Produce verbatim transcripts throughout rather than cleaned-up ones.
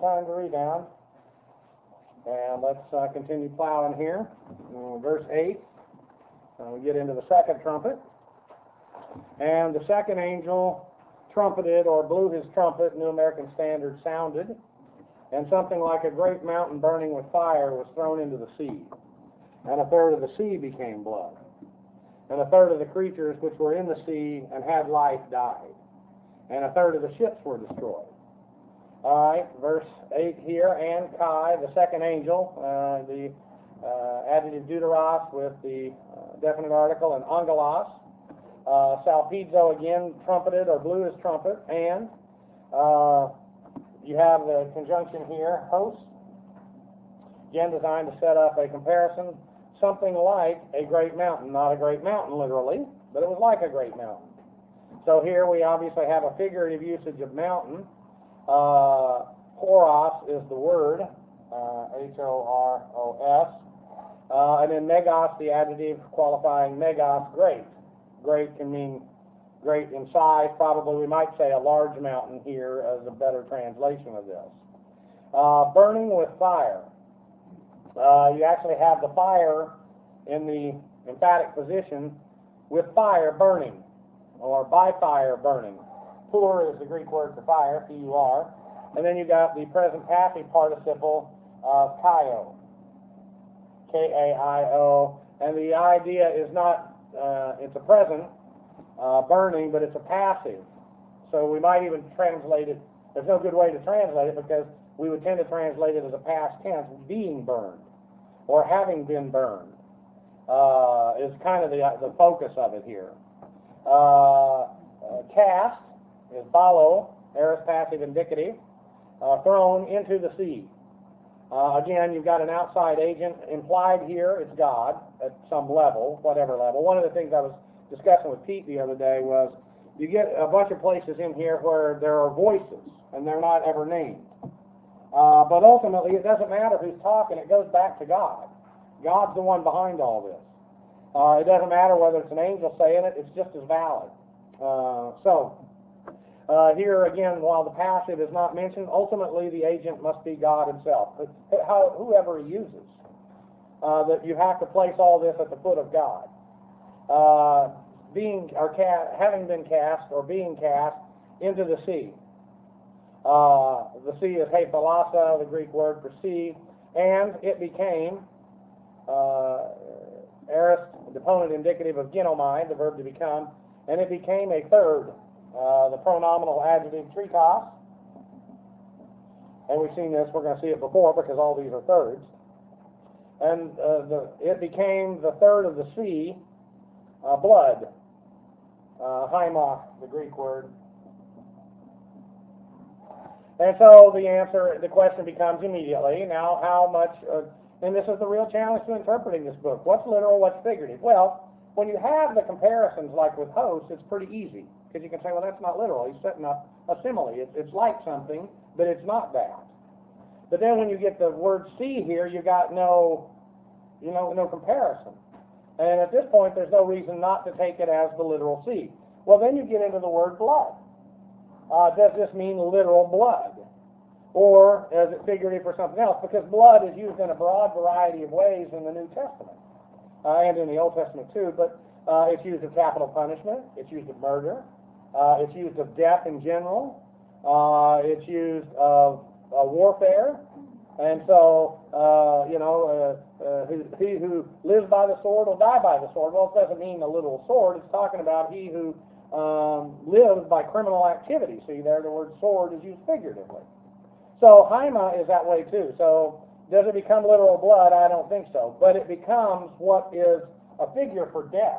time to rebound. And let's uh, continue plowing here. Uh, verse eight, uh, we get into the second trumpet. And the second angel trumpeted, or blew his trumpet, New American Standard sounded, and something like a great mountain burning with fire was thrown into the sea. And a third of the sea became blood. And a third of the creatures which were in the sea and had life died. And a third of the ships were destroyed. All right, verse eight here, and Kai, the second angel, uh, the uh, adjective deuteros with the uh, definite article, and angelos. Uh, Salpizo again trumpeted or blew his trumpet, and uh, you have the conjunction here, host, again designed to set up a comparison, something like a great mountain, not a great mountain literally, but it was like a great mountain. So here we obviously have a figurative usage of mountain. Uh, Horos is the word, uh, H O R O S, uh, and then megos, the adjective qualifying megos, great. Great can mean great in size. Probably we might say a large mountain here as a better translation of this. Uh, burning with fire. Uh, you actually have the fire in the emphatic position with fire burning, or by fire burning. Pur is the Greek word for fire, P U R. And then you got the present passive participle of kaio, K A I O. And the idea is not, uh, it's a present, uh, burning, but it's a passive. So we might even translate it, there's no good way to translate it because we would tend to translate it as a past tense, being burned, or having been burned, uh, is kind of the, the focus of it here. Uh, uh, cast is balo, aorist passive indicative, uh, thrown into the sea. Uh, again, you've got an outside agent implied here. It's God at some level, whatever level. One of the things I was discussing with Pete the other day was you get a bunch of places in here where there are voices and they're not ever named. Uh, but ultimately, it doesn't matter who's talking. It goes back to God. God's the one behind all this. Uh, it doesn't matter whether it's an angel saying it. It's just as valid. Uh, so, uh, here again, while the passive is not mentioned, ultimately the agent must be God himself. How, whoever he uses. Uh, that you have to place all this at the foot of God. Uh, being or ca- having been cast or being cast into the sea. Uh, the sea is hephalasa, the Greek word for sea, and it became uh, aorist, deponent indicative of ginomai, the verb to become, and it became a third, uh, the pronominal adjective tritos, and we've seen this, we're going to see it before because all these are thirds, and uh, the, it became the third of the sea, uh, blood, uh, haima, the Greek word. And so the answer, the question becomes immediately, now how much, uh, and this is the real challenge to interpreting this book. What's literal, what's figurative? Well, when you have the comparisons like with hosts, it's pretty easy. Because you can say, well, that's not literal. He's setting up a simile. It's, it's like something, but it's not that. But then when you get the word sea here, you got no, you know, no comparison. And at this point, there's no reason not to take it as the literal sea. Well, then you get into the word blood. Uh, does this mean literal blood? Or is it figurative for something else? Because blood is used in a broad variety of ways in the New Testament, uh, and in the Old Testament too, but uh, it's used of capital punishment, it's used of murder, uh, it's used of death in general, uh, it's used of uh, warfare, and so, uh, you know, uh, uh, he, he who lives by the sword will die by the sword. Well, it doesn't mean a literal sword, it's talking about he who Um, lives by criminal activity. See there, the word sword is used figuratively. So haima is that way too. So does it become literal blood? I don't think so. But it becomes what is a figure for death.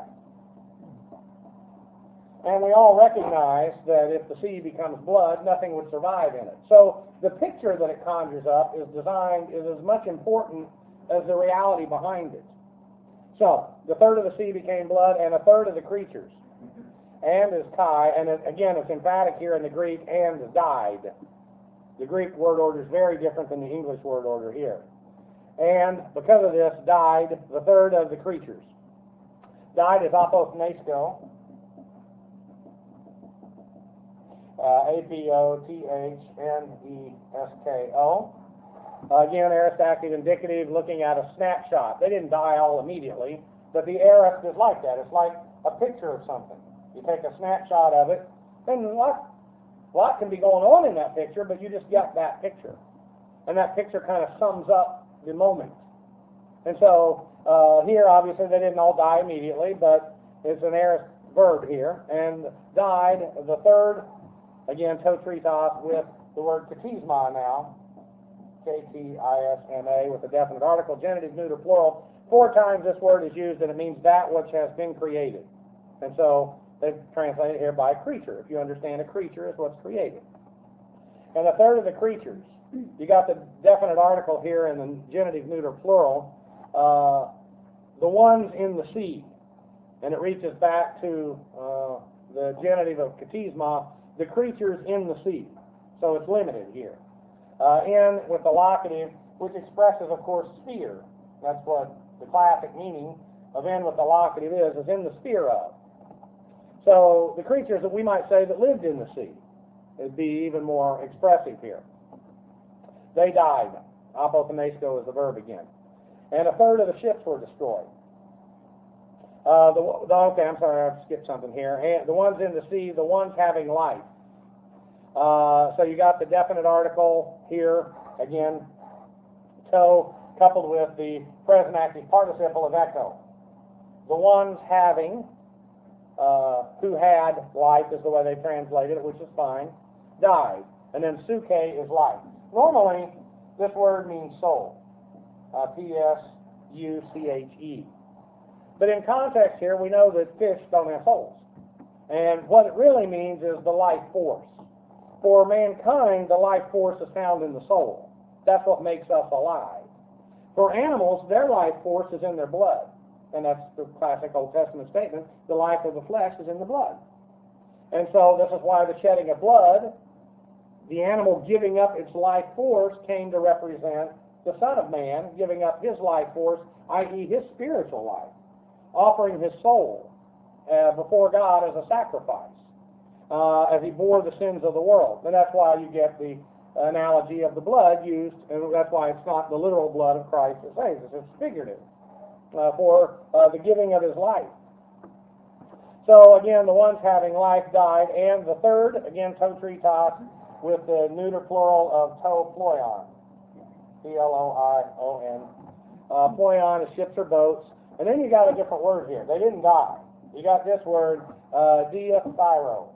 And we all recognize that if the sea becomes blood, nothing would survive in it. So the picture that it conjures up is designed, is as much important as the reality behind it. So the third of the sea became blood, and a third of the creatures. And is Kai, and it, again, it's emphatic here in the Greek, and died. The Greek word order is very different than the English word order here. And because of this, died the third of the creatures. Died is apothnesko. uh, A P O T H N E S K O. Uh, again, aorist active indicative, looking at a snapshot. They didn't die all immediately, but the aorist is like that. It's like a picture of something. You take a snapshot of it, and a lot, a lot can be going on in that picture, but you just get that picture. And that picture kind of sums up the moment. And so uh, here, obviously, they didn't all die immediately, but it's an aorist verb here. And died, the third, again, totritos with the word katisma now, K T I S M A, with a definite article, genitive, neuter, plural. Four times this word is used, and it means that which has been created. And so they've translated here by creature. If you understand, a creature is what's created. And a third of the creatures, you got the definite article here in the genitive, neuter, plural, uh, the ones in the sea. And it reaches back to uh, the genitive of katisma, the creatures in the sea. So it's limited here. Uh, in with the locative, which expresses, of course, sphere. That's what the classic meaning of in with the locative is, is in the sphere of. So the creatures that we might say that lived in the sea. It'd be even more expressive here. They died. Apothenesko is the verb again. And a third of the ships were destroyed. Uh, the, the, okay, I'm sorry, I've skipped something here. And the ones in the sea, the ones having life. Uh, so you got the definite article here, again, to, coupled with the present active participle of echo. The ones having, uh, who had life is the way they translated it, which is fine, died. And then suke is life. Normally, this word means soul, uh, P S U C H E. But in context here, we know that fish don't have souls. And what it really means is the life force. For mankind, the life force is found in the soul. That's what makes us alive. For animals, their life force is in their blood. And that's the classic Old Testament statement, the life of the flesh is in the blood. And so this is why the shedding of blood, the animal giving up its life force, came to represent the Son of Man giving up his life force, that is his spiritual life, offering his soul uh, before God as a sacrifice. Uh, as he bore the sins of the world. And that's why you get the analogy of the blood used, and that's why it's not the literal blood of Christ that saves us, it's figurative, uh, for uh, the giving of his life. So again, the ones having life died, and the third, again, totritos, with the neuter plural of to ploion, P L O I O N. Uh, ploion is ships or boats. And then you got a different word here. They didn't die. You got this word, uh, diathyro.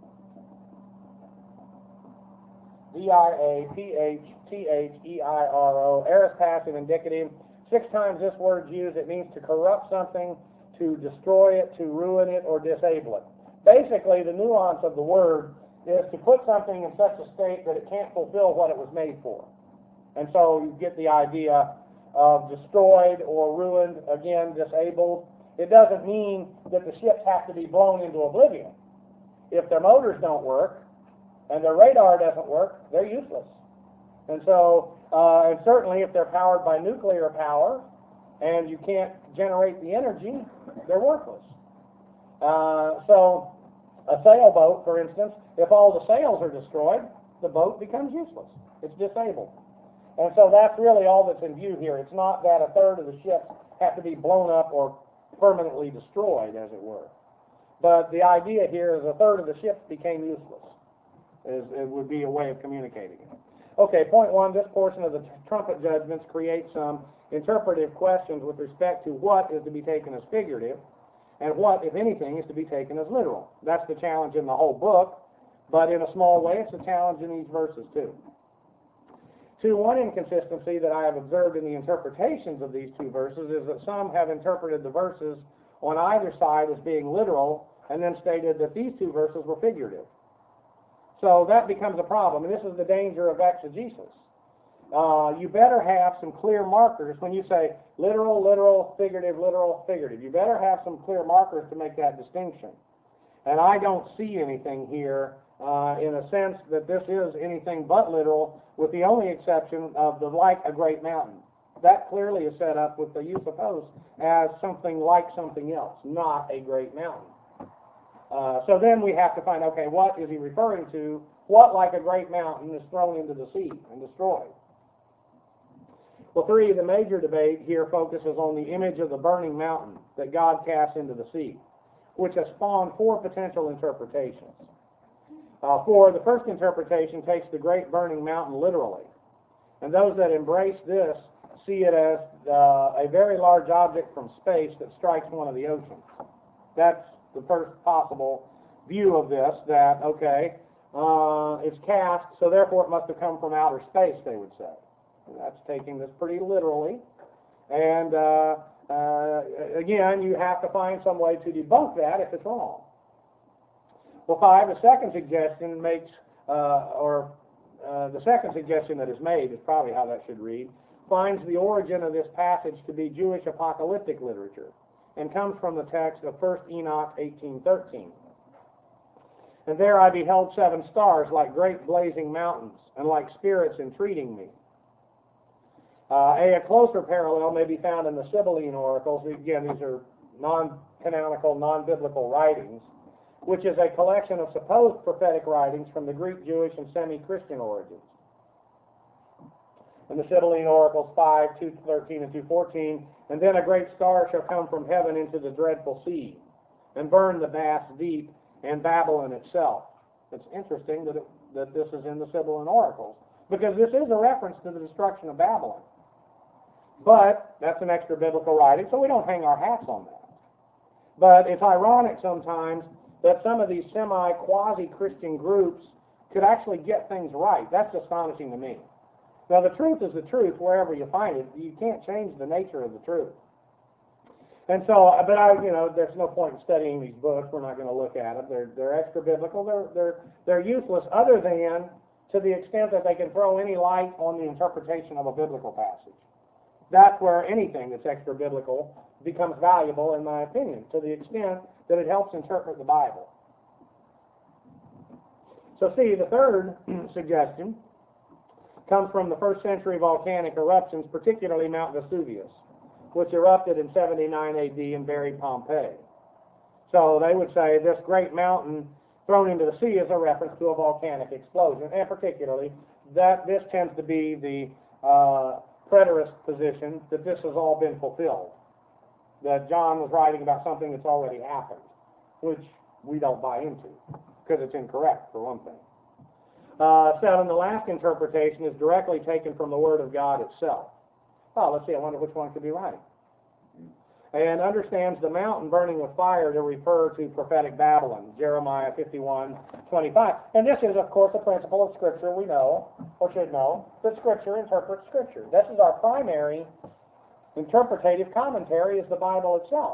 D I A T H T H E I R O, aorist passive indicative. Six times this word's used. It means to corrupt something, to destroy it, to ruin it, or disable it. Basically, the nuance of the word is to put something in such a state that it can't fulfill what it was made for. And so you get the idea of destroyed or ruined, again, disabled. It doesn't mean that the ships have to be blown into oblivion. If their motors don't work, and their radar doesn't work, they're useless. And so, uh, and certainly if they're powered by nuclear power, and you can't generate the energy, they're worthless. Uh, so, a sailboat, for instance, if all the sails are destroyed, the boat becomes useless. It's disabled. And so that's really all that's in view here. It's not that a third of the ships have to be blown up or permanently destroyed, as it were. But the idea here is a third of the ships became useless. Is, it would be a way of communicating it. Okay, point one, this portion of the trumpet judgments creates some interpretive questions with respect to what is to be taken as figurative and what, if anything, is to be taken as literal. That's the challenge in the whole book, but in a small way, it's a challenge in these verses too. Two, one inconsistency that I have observed in the interpretations of these two verses is that some have interpreted the verses on either side as being literal and then stated that these two verses were figurative. So that becomes a problem, and this is the danger of exegesis. Uh, you better have some clear markers when you say literal, literal, figurative, literal, figurative. You better have some clear markers to make that distinction. And I don't see anything here uh, in a sense that this is anything but literal, with the only exception of the like a great mountain. That clearly is set up with the use of host as something like something else, not a great mountain. Uh, so then we have to find, okay, what is he referring to? What, like a great mountain, is thrown into the sea and destroyed? Well, three, the major debate here focuses on the image of the burning mountain that God casts into the sea, which has spawned four potential interpretations. Uh, four, the first interpretation takes the great burning mountain literally, and those that embrace this see it as uh, a very large object from space that strikes one of the oceans. That's the first possible view of this, that, okay, uh, it's cast, so therefore it must have come from outer space, they would say. And that's taking this pretty literally. And uh, uh, again, you have to find some way to debunk that if it's wrong. Well, five, the second suggestion makes, uh, or uh, the second suggestion that is made, is probably how that should read, finds the origin of this passage to be Jewish apocalyptic literature, and comes from the text of First Enoch eighteen thirteen. And there I beheld seven stars like great blazing mountains, and like spirits entreating me. Uh, a, a closer parallel may be found in the Sibylline oracles. Again, these are non-canonical, non-biblical writings, which is a collection of supposed prophetic writings from the Greek, Jewish, and semi-Christian origins. In the Sibylline oracles five, two thirteen, and two fourteen, and then a great star shall come from heaven into the dreadful sea, and burn the vast deep, and Babylon itself. It's interesting that, it, that this is in the Sibylline oracles, because this is a reference to the destruction of Babylon. But that's an extra biblical writing, so we don't hang our hats on that. But it's ironic sometimes that some of these semi-quasi-Christian groups could actually get things right. That's astonishing to me. Now, the truth is the truth wherever you find it. You can't change the nature of the truth. And so, but I, you know, there's no point in studying these books. We're not going to look at them. They're they're extra biblical. They're they're they're useless, other than to the extent that they can throw any light on the interpretation of a biblical passage. That's where anything that's extra biblical becomes valuable, in my opinion, to the extent that it helps interpret the Bible. So, see, the third suggestion comes from the first century volcanic eruptions, particularly Mount Vesuvius, which erupted in seventy-nine A D and buried Pompeii. So they would say this great mountain thrown into the sea is a reference to a volcanic explosion, and particularly that this tends to be the uh, preterist position that this has all been fulfilled, that John was writing about something that's already happened, which we don't buy into, because it's incorrect, for one thing. Uh, seven, the last interpretation is directly taken from the Word of God itself. Oh, let's see, I wonder which one could be right. And understands the mountain burning with fire to refer to prophetic Babylon, Jeremiah fifty-one twenty-five. And this is, of course, a principle of Scripture we know, or should know, that Scripture interprets Scripture. This is our primary interpretative commentary, is the Bible itself.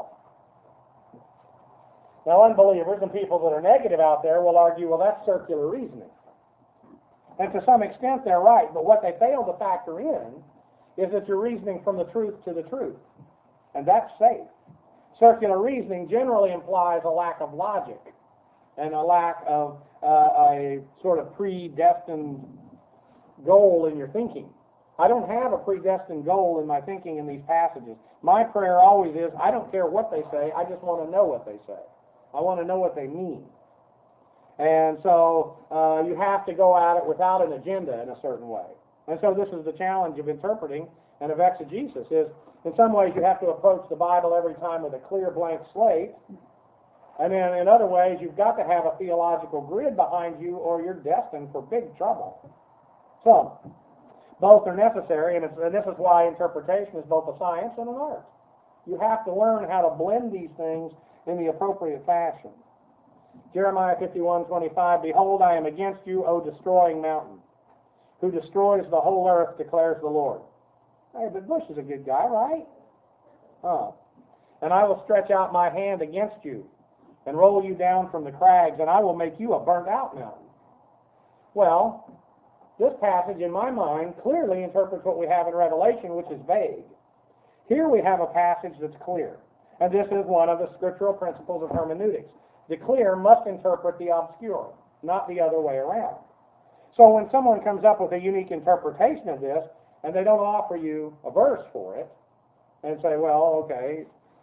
Now, unbelievers and people that are negative out there will argue, well, that's circular reasoning. And to some extent, they're right, but what they fail to factor in is that you're reasoning from the truth to the truth. And that's safe. Circular reasoning generally implies a lack of logic and a lack of uh, a sort of predestined goal in your thinking. I don't have a predestined goal in my thinking in these passages. My prayer always is, I don't care what they say, I just want to know what they say. I want to know what they mean. And so uh, you have to go at it without an agenda in a certain way. And so this is the challenge of interpreting and of exegesis, is in some ways you have to approach the Bible every time with a clear blank slate. And then in other ways you've got to have a theological grid behind you, or you're destined for big trouble. So both are necessary, and, it's, and this is why interpretation is both a science and an art. You have to learn how to blend these things in the appropriate fashion. Jeremiah fifty-one twenty-five, behold, I am against you, O destroying mountain, who destroys the whole earth, declares the Lord. Hey, but Bush is a good guy, right? Oh. And I will stretch out my hand against you and roll you down from the crags, and I will make you a burnt-out mountain. Well, this passage, in my mind, clearly interprets what we have in Revelation, which is vague. Here we have a passage that's clear, and this is one of the scriptural principles of hermeneutics. The clear must interpret the obscure, not the other way around. So when someone comes up with a unique interpretation of this, and they don't offer you a verse for it, and say, well, okay,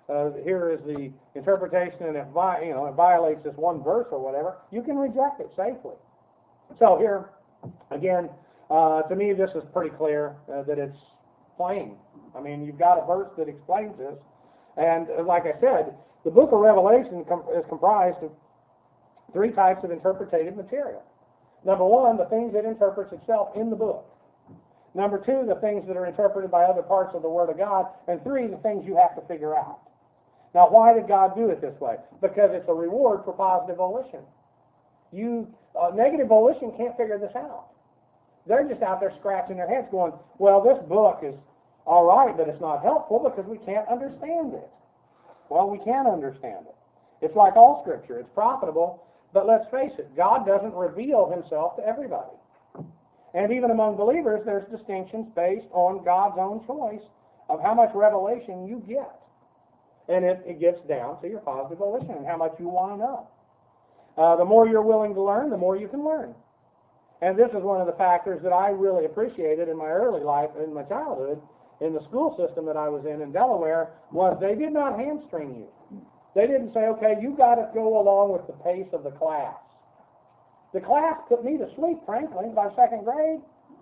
uh, here is the interpretation, and it, vi- you know, it violates this one verse or whatever, you can reject it safely. So here, again, uh, to me, this is pretty clear uh, that it's plain. I mean, you've got a verse that explains this, and uh, like I said, the book of Revelation com- is comprised of three types of interpretative material. Number one, the things it interprets itself in the book. Number two, the things that are interpreted by other parts of the Word of God. And three, the things you have to figure out. Now, why did God do it this way? Because it's a reward for positive volition. You, uh, negative volition can't figure this out. They're just out there scratching their heads going, well, this book is all right, but it's not helpful because we can't understand it. Well, we can understand it. It's like all Scripture. It's profitable, but let's face it, God doesn't reveal himself to everybody. And even among believers, there's distinctions based on God's own choice of how much revelation you get. And it, it gets down to your positive volition and how much you want to know. Uh, the more you're willing to learn, the more you can learn. And this is one of the factors that I really appreciated in my early life, in my childhood, in the school system that I was in in Delaware, was they did not hamstring you. They didn't say, okay, you got to go along with the pace of the class. The class put me to sleep, frankly, by second grade.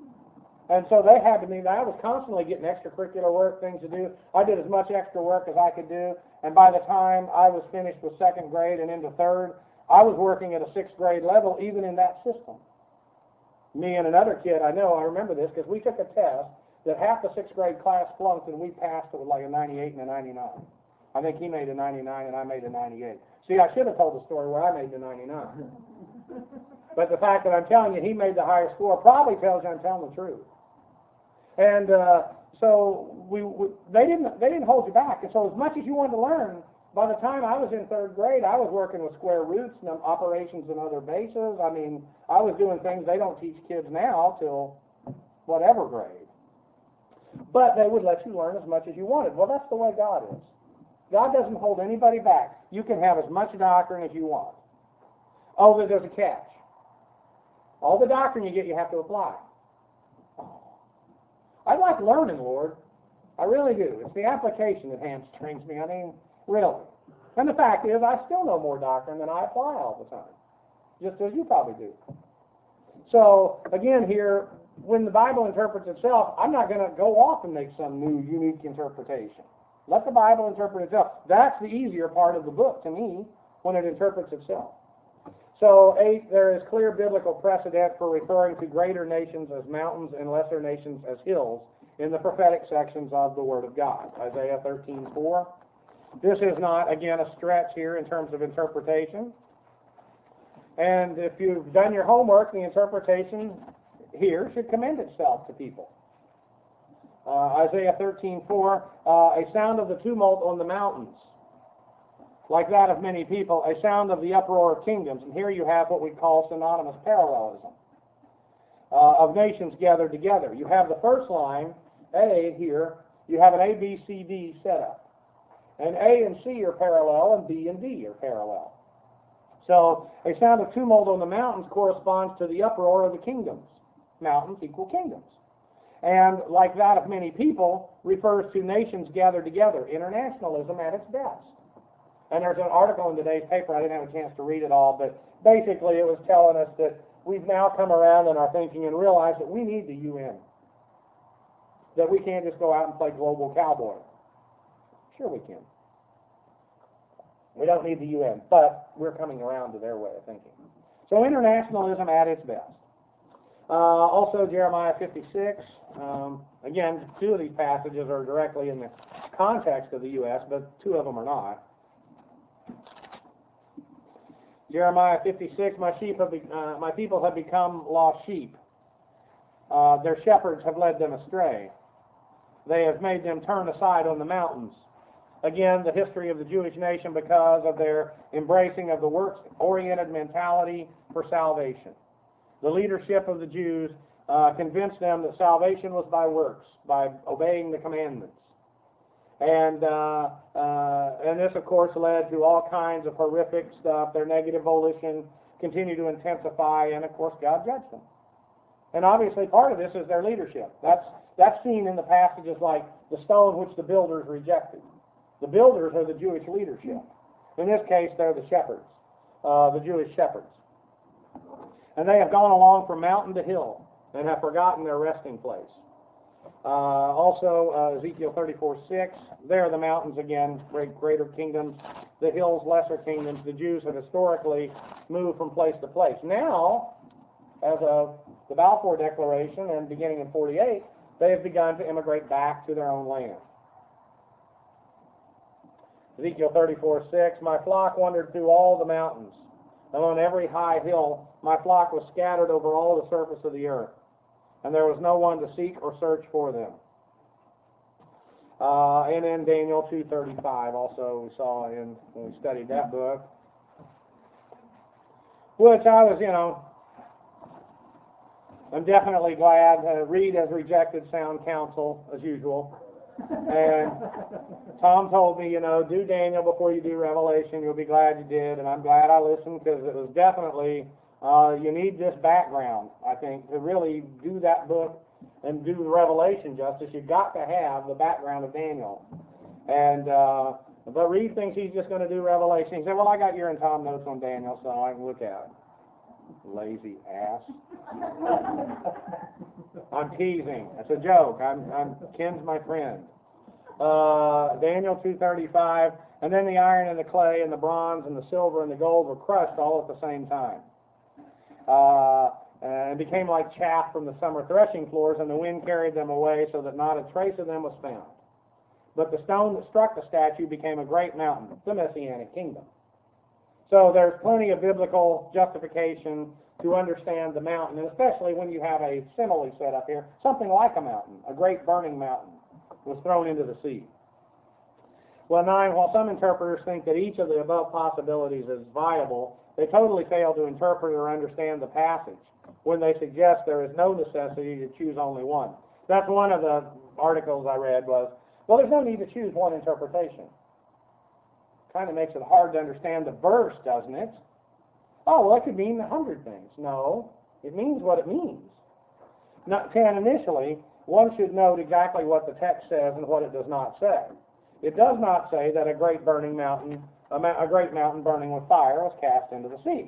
And so they had to be, I was constantly getting extracurricular work, things to do. I did as much extra work as I could do. And by the time I was finished with second grade and into third, I was working at a sixth grade level, even in that system. Me and another kid, I know, I remember this, because we took a test that half the sixth grade class flunked, and we passed it with like a ninety-eight and a ninety-nine. I think he made a ninety-nine and I made a ninety-eight. See, I should have told the story where I made the ninety-nine. But the fact that I'm telling you he made the higher score probably tells you I'm telling the truth. And uh, so we, we they didn't they didn't hold you back. And so as much as you wanted to learn, by the time I was in third grade, I was working with square roots and operations and other bases. I mean, I was doing things they don't teach kids now till whatever grade. But they would let you learn as much as you wanted. Well, that's the way God is. God doesn't hold anybody back. You can have as much doctrine as you want. Oh, but there's a catch. All the doctrine you get, you have to apply. I like learning, Lord. I really do. It's the application that hamstrings me. I mean, really. And the fact is, I still know more doctrine than I apply all the time, just as you probably do. So, again, here, when the Bible interprets itself, I'm not going to go off and make some new, unique interpretation. Let the Bible interpret itself. That's the easier part of the book to me when it interprets itself. So, eight, there is clear biblical precedent for referring to greater nations as mountains and lesser nations as hills in the prophetic sections of the Word of God. Isaiah thirteen four. This is not, again, a stretch here in terms of interpretation. And if you've done your homework, the interpretation here should commend itself to people. Uh, Isaiah thirteen four, uh, a sound of the tumult on the mountains, like that of many people, a sound of the uproar of kingdoms. And here you have what we call synonymous parallelism uh, of nations gathered together. You have the first line, A, here. You have an A, B, C, D setup. And A and C are parallel, and B and D are parallel. So a sound of tumult on the mountains corresponds to the uproar of the kingdoms. Mountains equal kingdoms. And like that of many people refers to nations gathered together, internationalism at its best. And there's an article in today's paper, I didn't have a chance to read it all, but basically it was telling us that we've now come around in our thinking and realized that we need the U N. That we can't just go out and play global cowboy. Sure we can. We don't need the U N, but we're coming around to their way of thinking. So internationalism at its best. Uh, also Jeremiah fifty-six. Um, again, two of these passages are directly in the context of the U S, but two of them are not. Jeremiah fifty-six, my sheep have be, uh, my people have become lost sheep. Uh, their shepherds have led them astray. They have made them turn aside on the mountains. Again, the history of the Jewish nation because of their embracing of the works-oriented mentality for salvation. The leadership of the Jews uh, convinced them that salvation was by works, by obeying the commandments. And uh, uh, and this, of course, led to all kinds of horrific stuff. Their negative volition continued to intensify, and, of course, God judged them. And obviously part of this is their leadership. That's, that's seen in the passages like the stone which the builders rejected. The builders are the Jewish leadership. In this case, they're the shepherds, uh, the Jewish shepherds. And they have gone along from mountain to hill and have forgotten their resting place. Uh, also, uh, Ezekiel thirty-four six, there are the mountains again, great, greater kingdoms, the hills, lesser kingdoms. The Jews have historically moved from place to place. Now, as of the Balfour Declaration and beginning in forty-eight, they have begun to immigrate back to their own land. Ezekiel thirty-four six, my flock wandered through all the mountains, and on every high hill my flock was scattered over all the surface of the earth, and there was no one to seek or search for them. Uh, and in Daniel two thirty-five, also we saw in when we studied that book, which I was, you know, I'm definitely glad. Uh, Reed has rejected sound counsel, as usual. And Tom told me, you know, do Daniel before you do Revelation. You'll be glad you did. And I'm glad I listened, because it was definitely, uh, you need this background, I think, to really do that book and do Revelation justice. You've got to have the background of Daniel. And, uh, but Reed thinks he's just going to do Revelation. He said, well, I got your and Tom notes on Daniel, so I can look at it. Lazy ass. I'm teasing. It's a joke. I'm, I'm Ken's my friend. Uh, Daniel two thirty-five, and then the iron and the clay and the bronze and the silver and the gold were crushed all at the same time. Uh, and became like chaff from the summer threshing floors, and the wind carried them away so that not a trace of them was found. But the stone that struck the statue became a great mountain, the Messianic kingdom. So there's plenty of biblical justification to understand the mountain, and especially when you have a simile set up here, something like a mountain, a great burning mountain, was thrown into the sea. Well, nine, while some interpreters think that each of the above possibilities is viable, they totally fail to interpret or understand the passage when they suggest there is no necessity to choose only one. That's one of the articles I read was, well, there's no need to choose one interpretation. Kind of makes it hard to understand the verse, doesn't it? Oh, well, that could mean a hundred things. No, it means what it means. Now, and initially, one should note exactly what the text says and what it does not say. It does not say that a great burning mountain, a, ma a great mountain burning with fire, was cast into the sea.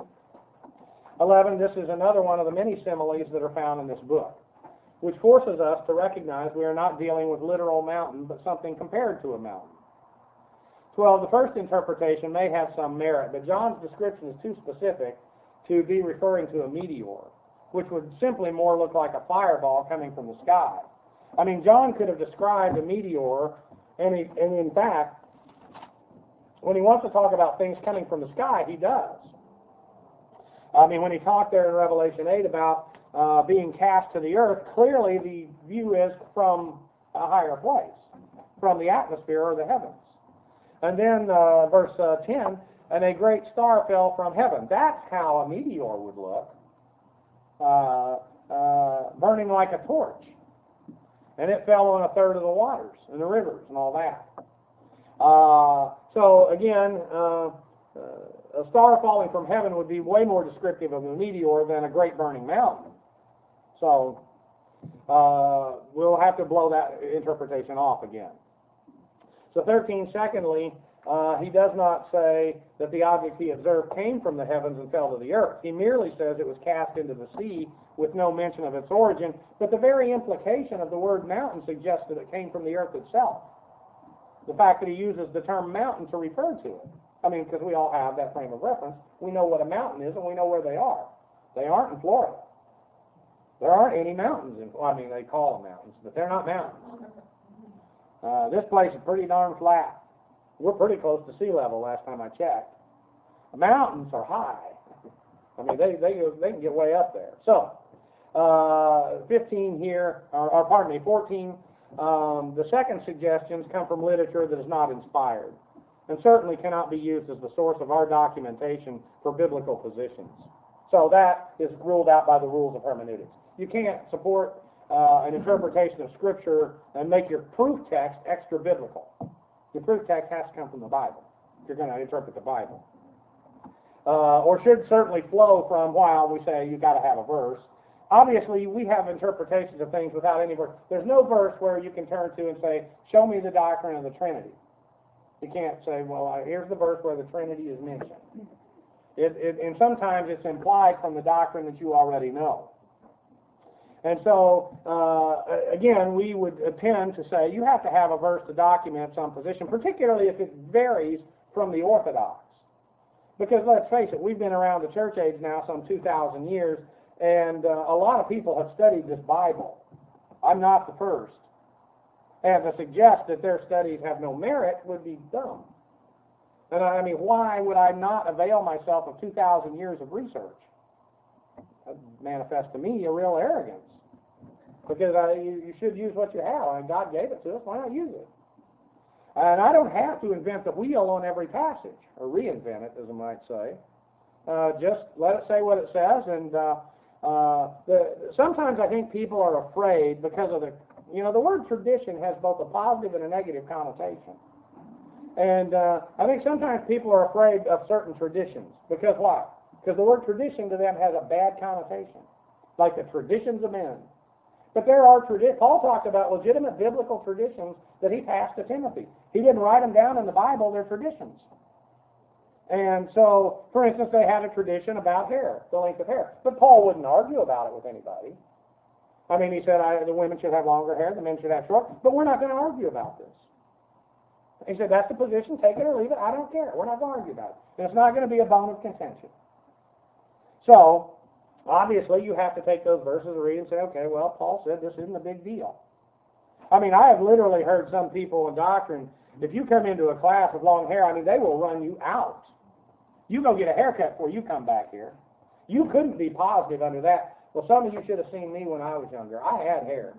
eleven, this is another one of the many similes that are found in this book, which forces us to recognize we are not dealing with literal mountain, but something compared to a mountain. twelve, the first interpretation may have some merit, but John's description is too specific to be referring to a meteor, which would simply more look like a fireball coming from the sky. I mean, John could have described a meteor, and, he, and in fact, when he wants to talk about things coming from the sky, he does. I mean, when he talked there in Revelation eight about uh, being cast to the earth, clearly the view is from a higher place, from the atmosphere or the heavens. And then uh, verse uh, ten, and a great star fell from heaven. That's how a meteor would look, uh, uh, burning like a torch. And it fell on a third of the waters and the rivers and all that. Uh, so again, uh, uh, a star falling from heaven would be way more descriptive of a meteor than a great burning mountain. So uh, we'll have to blow that interpretation off again. So thirteen, secondly, uh, he does not say that the object he observed came from the heavens and fell to the earth. He merely says it was cast into the sea with no mention of its origin, but the very implication of the word mountain suggests that it came from the earth itself. The fact that he uses the term mountain to refer to it. I mean, because we all have that frame of reference. We know what a mountain is and we know where they are. They aren't in Florida. There aren't any mountains in, well, I mean, they call them mountains, but they're not mountains. Uh, this place is pretty darn flat. We're pretty close to sea level last time I checked. The mountains are high. I mean, they, they, they can get way up there. So, uh, fifteen here, or, or pardon me, fourteen, um, the second suggestions come from literature that is not inspired, and certainly cannot be used as the source of our documentation for biblical positions. So that is ruled out by the rules of hermeneutics. You can't support uh, an interpretation of Scripture and make your proof text extra biblical. Your proof text has to come from the Bible if you're going to interpret the Bible. Uh, or should certainly flow from, while we say you've got to have a verse. Obviously, we have interpretations of things without any verse. There's no verse where you can turn to and say, show me the doctrine of the Trinity. You can't say, well, uh, here's the verse where the Trinity is mentioned. It, it, and sometimes it's implied from the doctrine that you already know. And so, uh, again, we would tend to say you have to have a verse to document some position, particularly if it varies from the Orthodox. Because let's face it, we've been around the church age now some two thousand years, and uh, a lot of people have studied this Bible. I'm not the first. And to suggest that their studies have no merit would be dumb. And I mean, why would I not avail myself of two thousand years of research? That manifests to me a real arrogance. Because I, you, you should use what you have. I mean, God gave it to us. Why not use it? And I don't have to invent the wheel on every passage, or reinvent it, as I might say. Uh, just let it say what it says. And uh, uh, the, sometimes I think people are afraid because of the, you know, the word tradition has both a positive and a negative connotation. And uh, I think sometimes people are afraid of certain traditions. Because why? Because the word tradition to them has a bad connotation, like the traditions of men. But there are traditions. Paul talked about legitimate biblical traditions that he passed to Timothy. He didn't write them down in the Bible, they're traditions. And so, for instance, they had a tradition about hair, the length of hair. But Paul wouldn't argue about it with anybody. I mean, he said I, the women should have longer hair, the men should have short, but we're not going to argue about this. He said, that's the position, take it or leave it, I don't care. We're not going to argue about it. And it's not going to be a bone of contention. So, obviously, you have to take those verses and read and say, okay, well, Paul said this isn't a big deal. I mean, I have literally heard some people in doctrine, if you come into a class with long hair, I mean, they will run you out. You go get a haircut before you come back here. You couldn't be positive under that. Well, some of you should have seen me when I was younger. I had hair.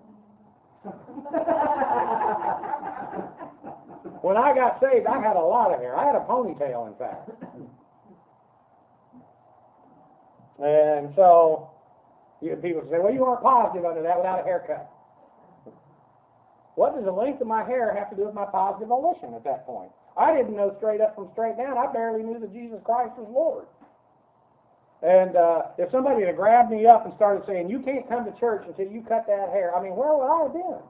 When I got saved, I had a lot of hair. I had a ponytail, in fact. And so, you people say, well, you aren't positive under that without a haircut. What does the length of my hair have to do with my positive volition at that point? I didn't know straight up from straight down. I barely knew that Jesus Christ was Lord. And uh, if somebody had grabbed me up and started saying, you can't come to church until you cut that hair, I mean, where would I have been?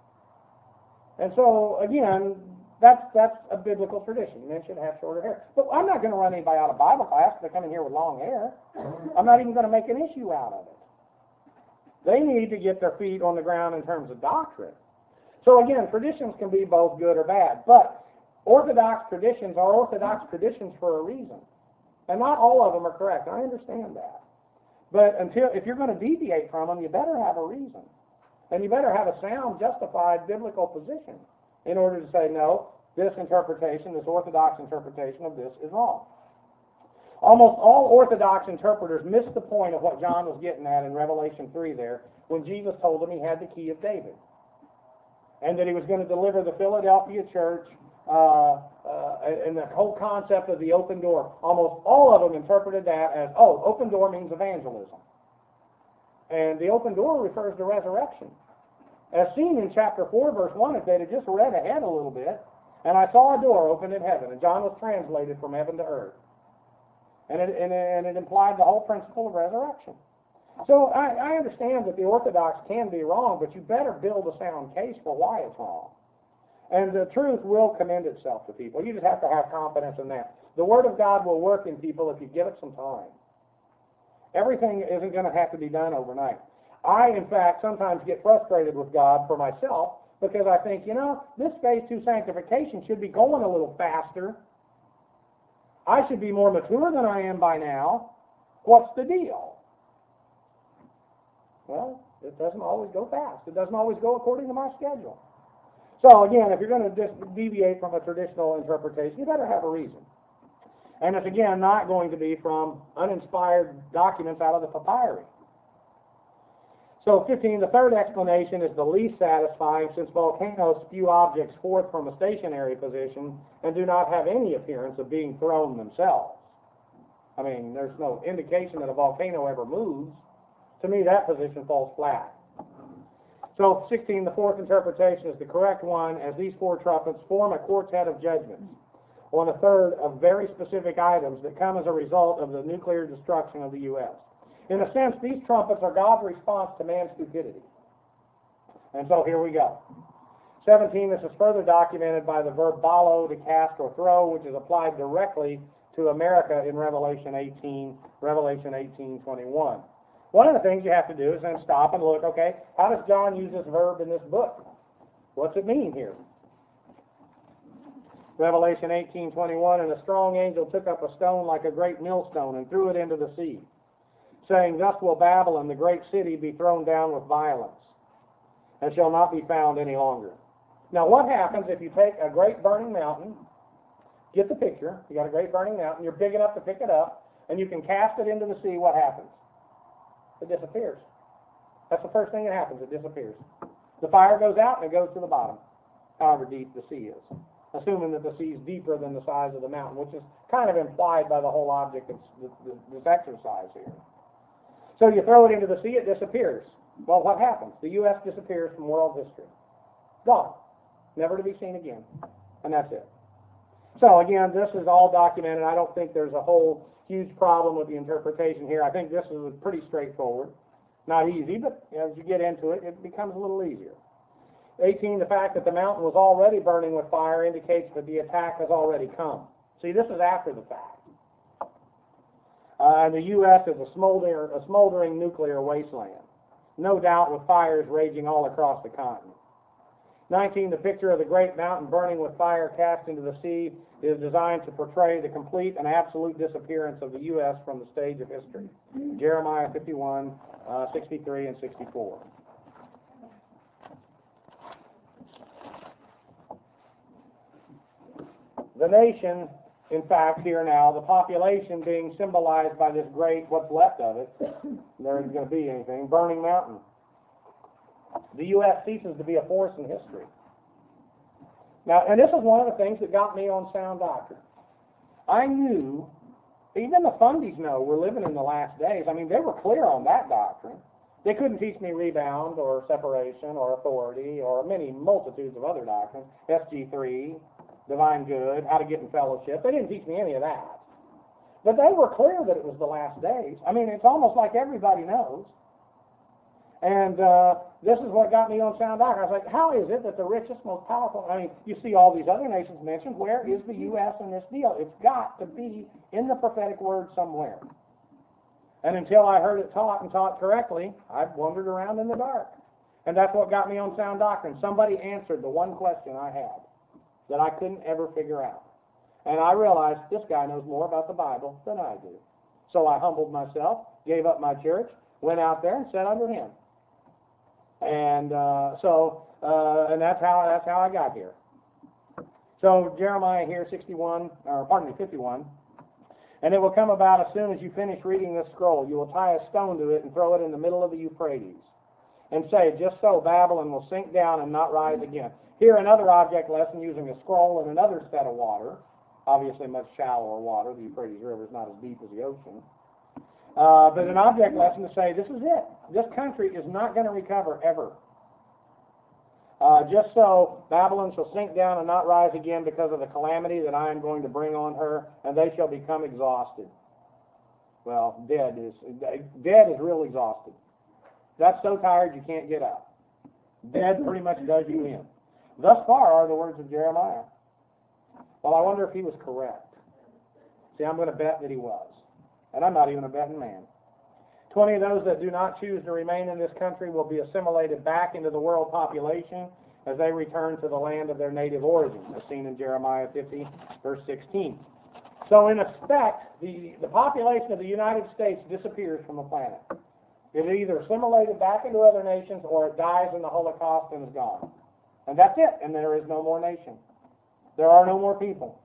And so, again, that's that's a biblical tradition. Men should have shorter hair. But I'm not going to run anybody out of Bible class if they come in here with long hair. I'm not even going to make an issue out of it. They need to get their feet on the ground in terms of doctrine. So again, traditions can be both good or bad. But Orthodox traditions are Orthodox traditions for a reason. And not all of them are correct. I understand that. But until if you're going to deviate from them, you better have a reason. And you better have a sound, justified biblical position in order to say, no, this interpretation, this Orthodox interpretation of this is wrong. Almost all Orthodox interpreters miss the point of what John was getting at in Revelation three there, when Jesus told them he had the key of David, and that he was going to deliver the Philadelphia church, uh, uh, and the whole concept of the open door. Almost all of them interpreted that as, oh, open door means evangelism. And the open door refers to resurrection. As seen in chapter four, verse one, if they'd have just read ahead a little bit, and I saw a door opened in heaven, and John was translated from heaven to earth. And it, and, it, and it implied the whole principle of resurrection. So I, I understand that the Orthodox can be wrong, but you better build a sound case for why it's wrong. And the truth will commend itself to people. You just have to have confidence in that. The Word of God will work in people if you give it some time. Everything isn't going to have to be done overnight. I, in fact, sometimes get frustrated with God for myself because I think, you know, this phase two sanctification should be going a little faster. I should be more mature than I am by now. What's the deal? Well, it doesn't always go fast. It doesn't always go according to my schedule. So again, if you're going to just deviate from a traditional interpretation, you better have a reason. And it's again not going to be from uninspired documents out of the papyri. So fifteen, the third explanation is the least satisfying, since volcanoes spew objects forth from a stationary position and do not have any appearance of being thrown themselves. I mean, there's no indication that a volcano ever moves. To me, that position falls flat. So sixteen, the fourth interpretation is the correct one, as these four trumpets form a quartet of judgments on a third of very specific items that come as a result of the nuclear destruction of the U S In a sense, these trumpets are God's response to man's stupidity. And so here we go. seventeen, this is further documented by the verb balo, to cast or throw, which is applied directly to America in Revelation eighteen, Revelation eighteen twenty-one. One of the things you have to do is then stop and look, okay, how does John use this verb in this book? What's it mean here? Revelation eighteen twenty-one, and a strong angel took up a stone like a great millstone and threw it into the sea, saying, thus will Babylon, the great city, be thrown down with violence, and shall not be found any longer. Now what happens if you take a great burning mountain, get the picture, you got a great burning mountain, you're big enough to pick it up, and you can cast it into the sea, what happens? It disappears. That's the first thing that happens, it disappears. The fire goes out and it goes to the bottom, however deep the sea is, assuming that the sea is deeper than the size of the mountain, which is kind of implied by the whole object of this exercise here. So you throw it into the sea, it disappears. Well, what happens? The U S disappears from world history. Gone. Never to be seen again. And that's it. So again, this is all documented. I don't think there's a whole huge problem with the interpretation here. I think this is pretty straightforward. Not easy, but as you get into it, it becomes a little easier. eighteen, the fact that the mountain was already burning with fire indicates that the attack has already come. See, this is after the fact. Uh, and the U S is a smoldering, a smoldering nuclear wasteland, no doubt with fires raging all across the continent. nineteen, the picture of the great mountain burning with fire cast into the sea is designed to portray the complete and absolute disappearance of the U S from the stage of history. Jeremiah fifty-one, uh, sixty-three, and sixty-four. The nation, in fact, here now, the population being symbolized by this great, what's left of it, there isn't going to be anything, burning mountain. The U S ceases to be a force in history. Now, and this is one of the things that got me on sound doctrine. I knew, even the fundies know, we're living in the last days. I mean, they were clear on that doctrine. They couldn't teach me rebound or separation or authority or many multitudes of other doctrines, S G three, divine good, how to get in fellowship. They didn't teach me any of that. But they were clear that it was the last days. I mean, it's almost like everybody knows. And uh, this is what got me on sound doctrine. I was like, how is it that the richest, most powerful, I mean, you see all these other nations mentioned. Where is the U S in this deal? It's got to be in the prophetic word somewhere. And until I heard it taught and taught correctly, I've wandered around in the dark. And that's what got me on sound doctrine. Somebody answered the one question I had that I couldn't ever figure out. And I realized this guy knows more about the Bible than I do. So I humbled myself, gave up my church, went out there and sat under him. And uh, so, uh, and that's how that's how I got here. So Jeremiah here, sixty-one, or pardon me, fifty-one. And it will come about as soon as you finish reading this scroll, you will tie a stone to it and throw it in the middle of the Euphrates, and say, just so Babylon will sink down and not rise again. Here another object lesson using a scroll and another set of water, obviously much shallower water. The Euphrates River is not as deep as the ocean. Uh, but an object lesson to say, this is it. This country is not going to recover ever. Uh, just so Babylon shall sink down and not rise again because of the calamity that I am going to bring on her, and they shall become exhausted. Well, dead is dead is real exhausted. That's so tired you can't get up. Dead pretty much does you in. Thus far are the words of Jeremiah. Well, I wonder if he was correct. See, I'm going to bet that he was. And I'm not even a betting man. Twenty of those that do not choose to remain in this country will be assimilated back into the world population as they return to the land of their native origin, as seen in Jeremiah fifty, verse sixteen. So in effect, the, the population of the United States disappears from the planet. It is either assimilated back into other nations or it dies in the Holocaust and is gone. And that's it, and there is no more nation. There are no more people.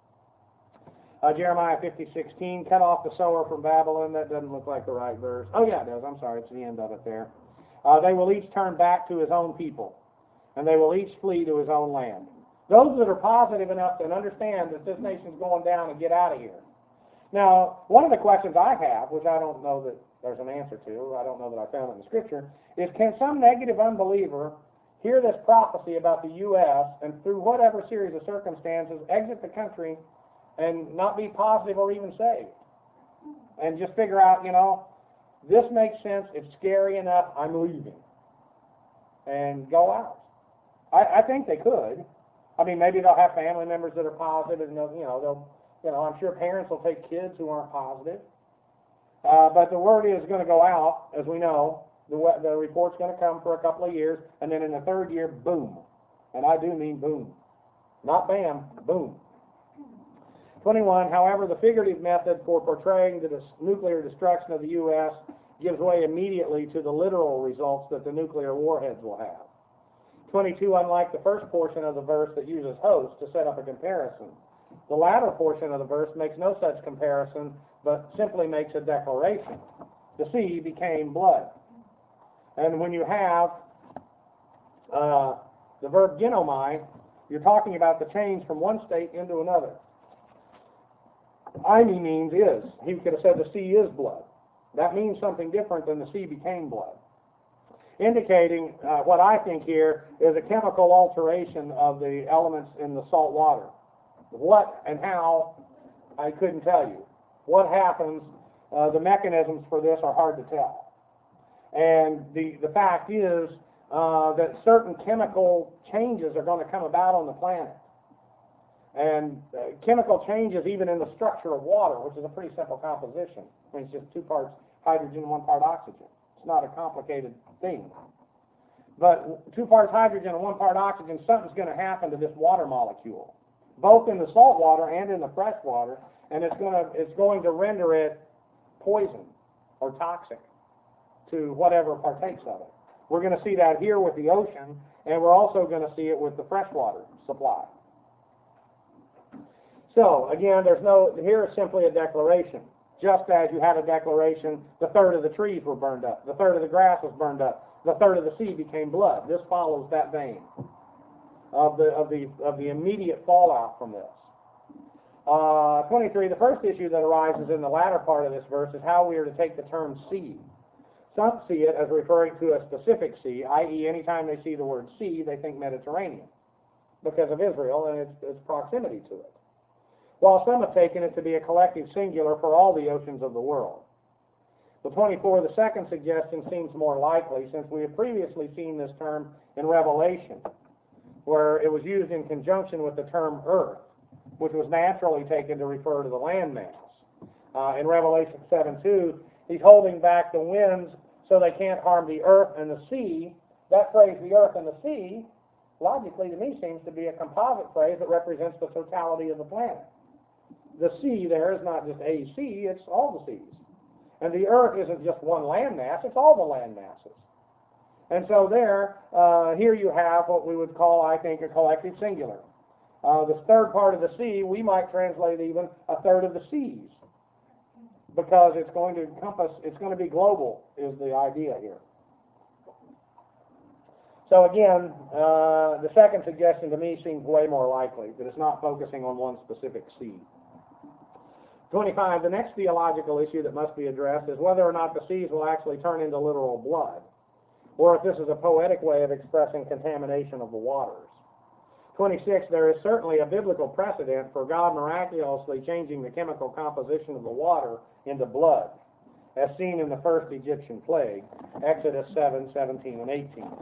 Uh, Jeremiah fifty, sixteen, cut off the sower from Babylon. That doesn't look like the right verse. Oh, yeah, it does. I'm sorry. It's the end of it there. Uh, they will each turn back to his own people, and they will each flee to his own land. Those that are positive enough to understand that this nation's going down and get out of here. Now, one of the questions I have, which I don't know that there's an answer to, I don't know that I found it in the Scripture, is can some negative unbeliever hear this prophecy about the U S and through whatever series of circumstances exit the country and not be positive or even saved? And just figure out, you know, this makes sense, it's scary enough, I'm leaving. And go out. I, I think they could. I mean, maybe they'll have family members that are positive, and they'll, you know, they'll, you know, I'm sure parents will take kids who aren't positive. Uh, but the word is going to go out, as we know. The, the report's going to come for a couple of years, and then in the third year, boom. And I do mean boom. Not bam, boom. twenty-one, however, the figurative method for portraying the dis nuclear destruction of the U S gives way immediately to the literal results that the nuclear warheads will have. twenty-two, unlike the first portion of the verse that uses host to set up a comparison, the latter portion of the verse makes no such comparison, but simply makes a declaration. The sea became blood. And when you have uh, the verb ginomai, you're talking about the change from one state into another. Aimi means is. He could have said the sea is blood. That means something different than the sea became blood. Indicating uh, what I think here is a chemical alteration of the elements in the salt water. What and how, I couldn't tell you. What happens, uh, the mechanisms for this are hard to tell. And the, the fact is uh, that certain chemical changes are going to come about on the planet. And uh, chemical changes even in the structure of water, which is a pretty simple composition. I mean, it's just two parts hydrogen and one part oxygen. It's not a complicated thing. But two parts hydrogen and one part oxygen, something's going to happen to this water molecule, both in the salt water and in the fresh water, and it's going to, it's going to render it poison or toxic to whatever partakes of it. We're going to see that here with the ocean, and we're also going to see it with the freshwater supply. So, again, there's no, here is simply a declaration. Just as you had a declaration, the third of the trees were burned up, the third of the grass was burned up, the third of the sea became blood. This follows that vein of the, of the, of the immediate fallout from this. Uh, twenty-three, the first issue that arises in the latter part of this verse is how we are to take the term sea. Some see it as referring to a specific sea, that is, anytime they see the word sea, they think Mediterranean, because of Israel and its, its proximity to it. While some have taken it to be a collective singular for all the oceans of the world. The twenty-four, the second suggestion seems more likely, since we have previously seen this term in Revelation, where it was used in conjunction with the term earth, which was naturally taken to refer to the landmass. Uh, in Revelation seven two, he's holding back the winds so they can't harm the earth and the sea. That phrase, the earth and the sea, logically to me seems to be a composite phrase that represents the totality of the planet. The sea there is not just a sea, it's all the seas. And the earth isn't just one landmass, it's all the land masses. And so there, uh, here you have what we would call, I think, a collective singular. Uh, this third part of the sea, we might translate even a third of the seas, because it's going to encompass, it's going to be global, is the idea here. So again, uh, the second suggestion to me seems way more likely, that it's not focusing on one specific sea. twenty-five, the next theological issue that must be addressed is whether or not the seas will actually turn into literal blood, or if this is a poetic way of expressing contamination of the waters. twenty-six, there is certainly a biblical precedent for God miraculously changing the chemical composition of the water into blood, as seen in the first Egyptian plague, Exodus seven, seventeen, and eighteen.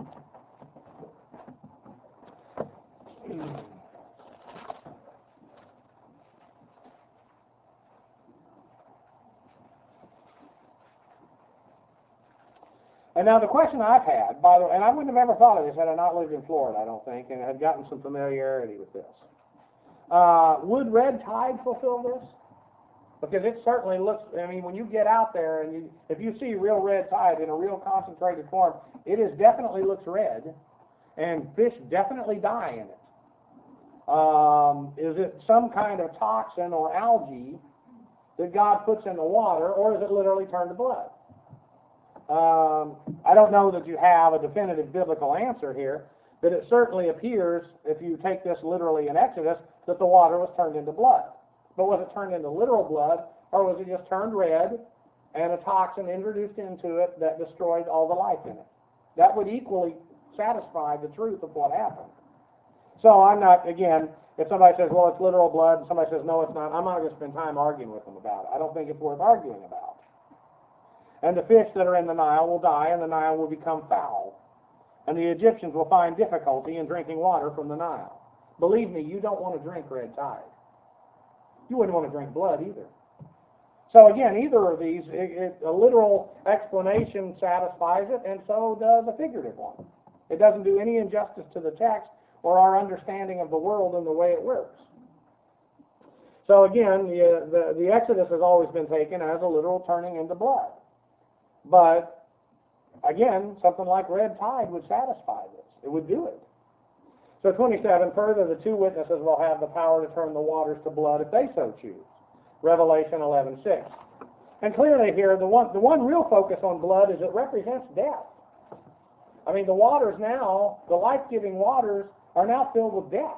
And now the question I've had, by the way, and I wouldn't have ever thought of this had I not lived in Florida, I don't think, and had gotten some familiarity with this. Uh, would red tide fulfill this? Because it certainly looks, I mean, when you get out there and you, if you see real red tide in a real concentrated form, it is definitely looks red, and fish definitely die in it. Um, is it some kind of toxin or algae that God puts in the water, or is it literally turned to blood? Um, I don't know that you have a definitive biblical answer here, but it certainly appears, if you take this literally in Exodus, that the water was turned into blood. But was it turned into literal blood, or was it just turned red and a toxin introduced into it that destroyed all the life in it? That would equally satisfy the truth of what happened. So I'm not, again, if somebody says, well, it's literal blood, and somebody says, no, it's not, I'm not going to spend time arguing with them about it. I don't think it's worth arguing about. And the fish that are in the Nile will die, and the Nile will become foul. and the Egyptians will find difficulty in drinking water from the Nile. Believe me, you don't want to drink red tide. You wouldn't want to drink blood either. So again, either of these, it, it, a literal explanation satisfies it, and so does a figurative one. It doesn't do any injustice to the text or our understanding of the world and the way it works. So again, the, uh, the, the Exodus has always been taken as a literal turning into blood. But again, something like red tide would satisfy this. It would do it. So twenty-seven, further, the two witnesses will have the power to turn the waters to blood if they so choose. Revelation eleven six. And clearly here, the one, the one real focus on blood is it represents death. I mean, the waters now, the life-giving waters, are now filled with death.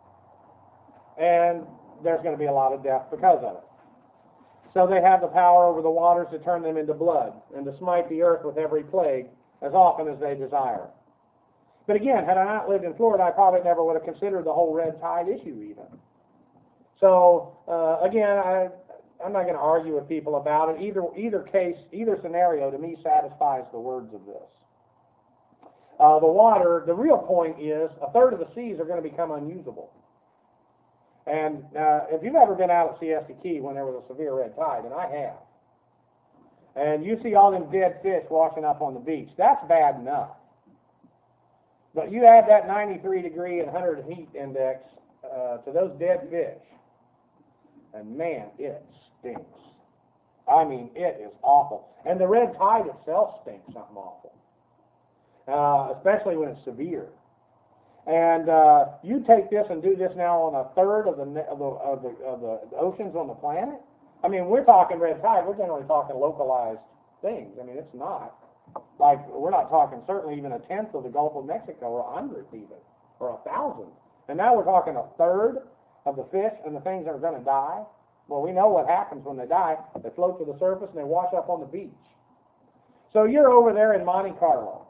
And there's going to be a lot of death because of it. So they have the power over the waters to turn them into blood and to smite the earth with every plague as often as they desire. But again, had I not lived in Florida, I probably never would have considered the whole red tide issue even. So uh, again, I, I'm not going to argue with people about it. Either, either case, either scenario to me satisfies the words of this. Uh, the water, the real point is a third of the seas are going to become unusable. And uh, if you've ever been out at Siesta Key when there was a severe red tide, and I have, and you see all them dead fish washing up on the beach, that's bad enough. But you add that ninety-three degree and one hundred heat index uh, to those dead fish, and man, it stinks. I mean, it is awful. And the red tide itself stinks something awful, uh, especially when it's severe. And uh, you take this and do this now on a third of the, of the of the of the oceans on the planet. I mean, we're talking red tide. We're generally talking localized things. I mean, it's not like we're not talking certainly even a tenth of the Gulf of Mexico, or a hundredth even, or a thousandth. And now we're talking a third of the fish and the things that are going to die. Well, we know what happens when they die. They float to the surface and they wash up on the beach. So you're over there in Monte Carlo.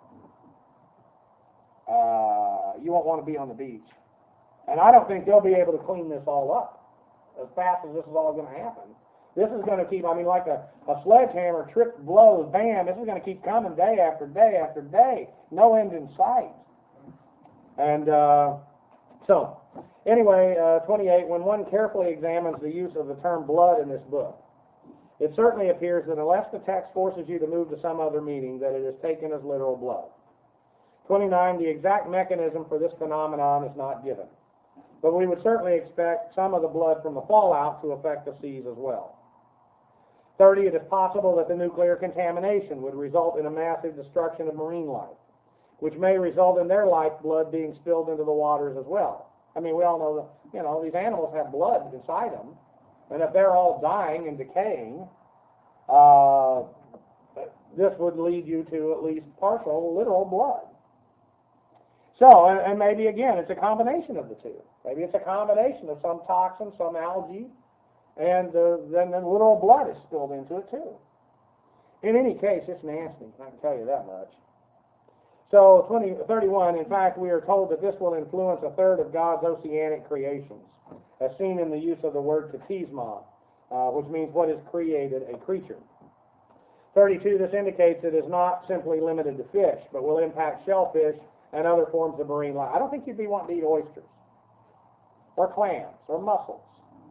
Uh, you won't want to be on the beach. And I don't think they'll be able to clean this all up as fast as this is all going to happen. This is going to keep, I mean, like a, a sledgehammer, trip blows, bam, this is going to keep coming day after day after day. No end in sight. And uh, so, anyway, uh, twenty-eight, when one carefully examines the use of the term blood in this book, it certainly appears that unless the text forces you to move to some other meaning, that it is taken as literal blood. twenty-nine, the exact mechanism for this phenomenon is not given, but we would certainly expect some of the blood from the fallout to affect the seas as well. thirty, it is possible that the nuclear contamination would result in a massive destruction of marine life, which may result in their lifeblood being spilled into the waters as well. I mean, we all know that, you know, these animals have blood inside them, and if they're all dying and decaying, uh, this would lead you to at least partial literal blood. So, and, and maybe again, it's a combination of the two. Maybe it's a combination of some toxin, some algae, and uh, then the literal blood is spilled into it too. In any case, it's nasty, I can tell you that much. So, twenty, thirty-one, in fact, we are told that this will influence a third of God's oceanic creations, as seen in the use of the word katisma, uh, which means what is created, a creature. thirty-two, this indicates it is not simply limited to fish, but will impact shellfish and other forms of marine life. I don't think you'd be wanting to eat oysters, or clams, or mussels,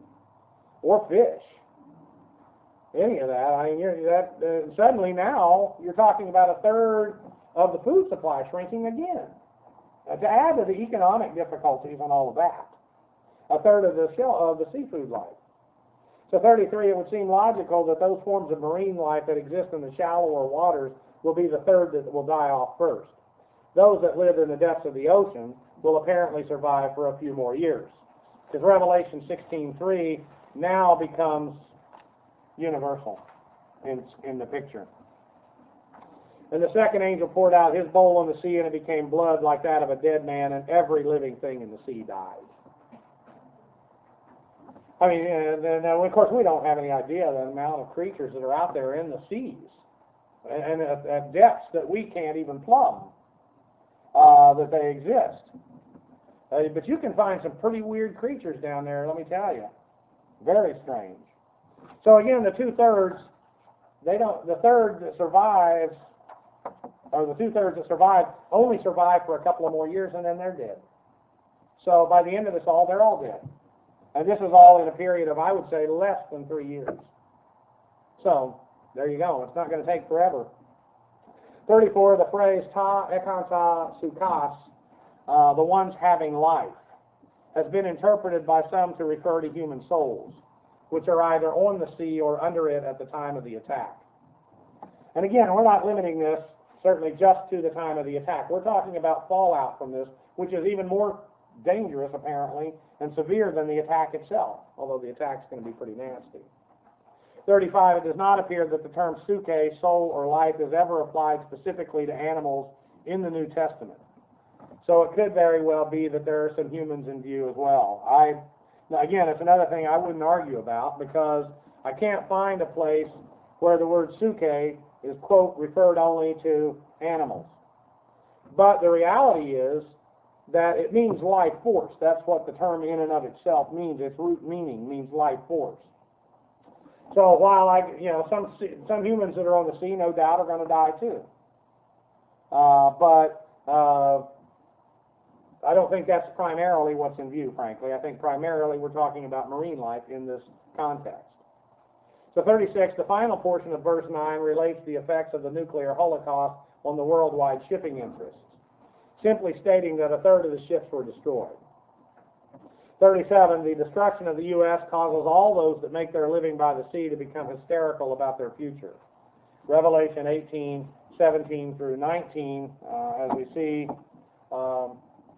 or fish, any of that. I mean, you're, that uh, suddenly now you're talking about a third of the food supply shrinking again. Uh, to add to the economic difficulties and all of that, a third of the shell of the seafood life. So thirty-three, it would seem logical that those forms of marine life that exist in the shallower waters will be the third that will die off first. Those that live in the depths of the ocean will apparently survive for a few more years, because Revelation sixteen three now becomes universal in, in the picture. And the second angel poured out his bowl on the sea, and it became blood like that of a dead man, and every living thing in the sea died. I mean, and, and of course, we don't have any idea the amount of creatures that are out there in the seas, and, and at, at depths that we can't even plumb. Uh, that they exist. Uh, but you can find some pretty weird creatures down there, let me tell you. Very strange. So again, the two-thirds, they don't, the third that survives or the two-thirds that survive, only survive for a couple of more years, and then they're dead. So by the end of this all, they're all dead. And this is all in a period of, I would say, less than three years. So, there you go. It's not going to take forever. thirty-four, the phrase ta ekon ta sukas, uh, the ones having life, has been interpreted by some to refer to human souls, which are either on the sea or under it at the time of the attack. And again, we're not limiting this certainly just to the time of the attack. We're talking about fallout from this, which is even more dangerous, apparently, and severe than the attack itself, although the attack's going to be pretty nasty. thirty-five, it does not appear that the term suke, soul or life, is ever applied specifically to animals in the New Testament. So it could very well be that there are some humans in view as well. I, now again, it's another thing I wouldn't argue about, because I can't find a place where the word suke is, quote, referred only to animals. But the reality is that it means life force. That's what the term in and of itself means. Its root meaning means life force. So while I, you know, some some humans that are on the sea, no doubt, are going to die too. Uh, but uh, I don't think that's primarily what's in view, frankly. I think primarily we're talking about marine life in this context. So thirty-six, the final portion of verse nine relates the effects of the nuclear holocaust on the worldwide shipping interests, simply stating that a third of the ships were destroyed. thirty-seven, the destruction of the U S causes all those that make their living by the sea to become hysterical about their future. Revelation eighteen, seventeen through nineteen, uh, as we see, um,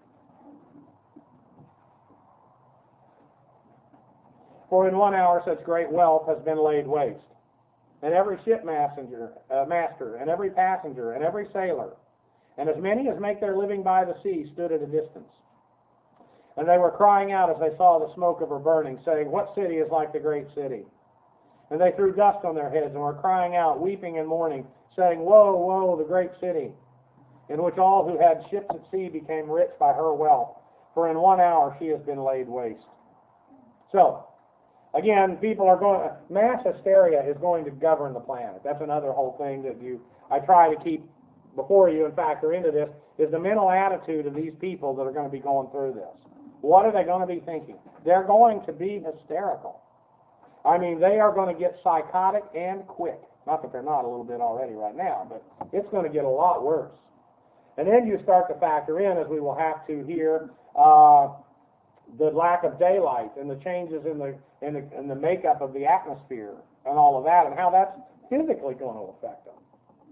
for in one hour such great wealth has been laid waste, and every ship messenger, uh, master, and every passenger, and every sailor, and as many as make their living by the sea stood at a distance. And they were crying out as they saw the smoke of her burning, saying, what city is like the great city? And they threw dust on their heads and were crying out, weeping and mourning, saying, woe, woe, the great city, in which all who had ships at sea became rich by her wealth, for in one hour she has been laid waste. So, again, people are going, mass hysteria is going to govern the planet. That's another whole thing that you, I try to keep before you and factor into this, is the mental attitude of these people that are going to be going through this. What are they going to be thinking? They're going to be hysterical. I mean, they are going to get psychotic and quick. Not that they're not a little bit already right now, but it's going to get a lot worse. And then you start to factor in, as we will have to here, uh, the lack of daylight and the changes in the, in the in the makeup of the atmosphere and all of that, and how that's physically going to affect them.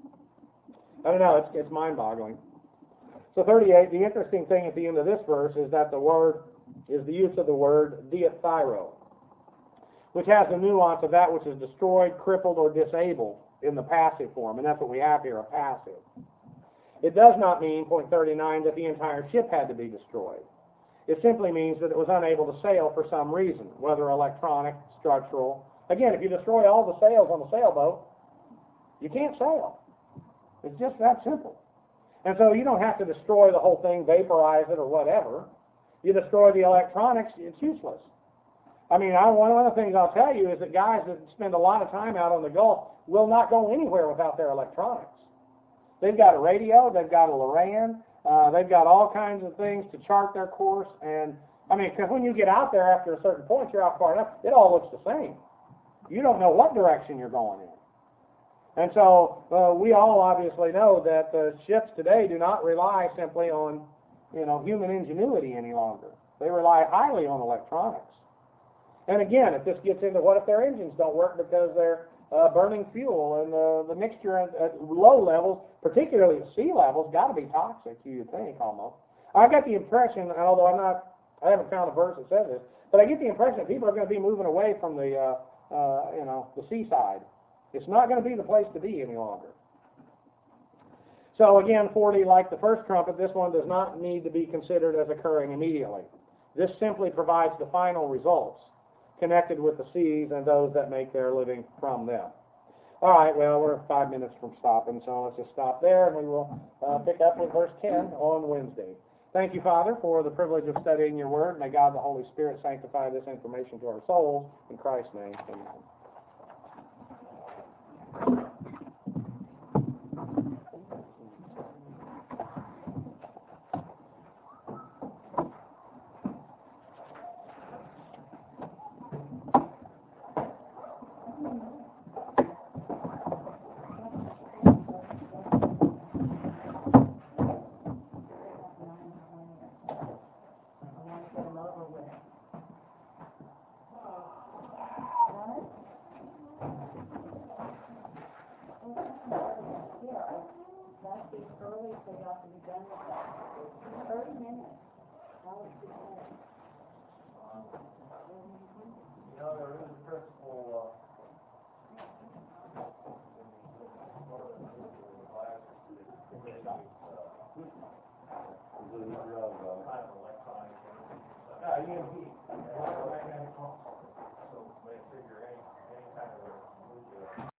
I don't know, it's, it's mind-boggling. So thirty-eight, the interesting thing at the end of this verse is that the word is the use of the word diathyro, which has the nuance of that which is destroyed, crippled, or disabled in the passive form, and that's what we have here, a passive. It does not mean, point thirty-nine, that the entire ship had to be destroyed. It simply means that it was unable to sail for some reason, whether electronic, structural. Again, if you destroy all the sails on the sailboat, you can't sail. It's just that simple. And so you don't have to destroy the whole thing, vaporize it, or whatever. You destroy the electronics, it's useless. I mean, I, one of the things I'll tell you is that guys that spend a lot of time out on the Gulf will not go anywhere without their electronics. They've got a radio, they've got a Loran, uh, they've got all kinds of things to chart their course. And, I mean, because when you get out there after a certain point, you're out far enough, it all looks the same. You don't know what direction you're going in. And so uh, we all obviously know that uh, ships today do not rely simply on, you know, human ingenuity any longer. They rely highly on electronics. And again, if this gets into what if their engines don't work because they're uh, burning fuel, and uh, the mixture at, at low levels, particularly at sea levels, got to be toxic, you'd think, almost. I got the impression, and although I'm not, I haven't found a verse that says this, but I get the impression that people are going to be moving away from the, uh, uh, you know, the seaside. It's not going to be the place to be any longer. So again, forty, like the first trumpet, this one does not need to be considered as occurring immediately. This simply provides the final results connected with the seas and those that make their living from them. All right, well, we're five minutes from stopping, so let's just stop there, and we will uh, pick up with verse ten on Wednesday. Thank you, Father, for the privilege of studying your word. May God the Holy Spirit sanctify this information to our souls. In Christ's name, amen. here, I, that's the earliest they got to be done with that. Thirty minutes. That was too bad. You know, there is a principle, uh, yeah, E M P, electromagnetic pulse. So they figure any, any kind of a